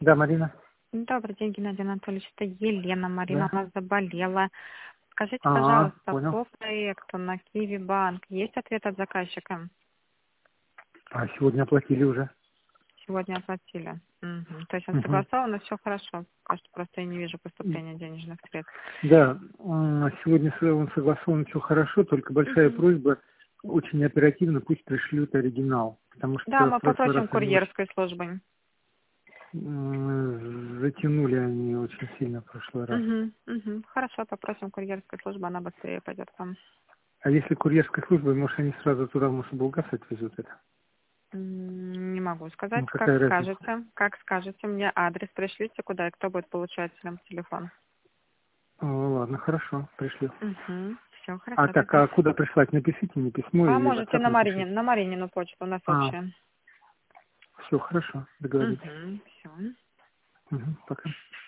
Да, Марина. Добрый день, Геннадий Анатольевич. Это Елена. Марина Да. у нас заболела. Скажите, Ага, пожалуйста, понял. по проекту на Киви Банк есть ответ от заказчика? А сегодня оплатили уже. Сегодня оплатили. Мгм. То есть он Мгм. согласован, и все хорошо. Кажется, просто я не вижу поступления денежных средств. Да, сегодня он согласован, все хорошо, только большая Мгм. просьба, очень оперативно пусть пришлют оригинал, потому Да, что в мы прошлый раз попросим они очень курьерской службой. затянули они очень сильно в прошлый раз. Мгм. Хорошо, попросим курьерской службы, она быстрее пойдет к вам. А если курьерской службой, может, они сразу туда в Мособлгаз отвезут это? Не могу сказать, Ну, как какая разница? скажете. Как скажете, мне адрес пришлите, куда и кто будет получателем телефон. Ладно, хорошо, пришлю. Все, А хорошо так, тогда. а куда прислать? Напишите мне письмо А или в можете WhatsApp на напишите. Маринину почту, у нас А, общая. все, хорошо, договорились. Все. Пока.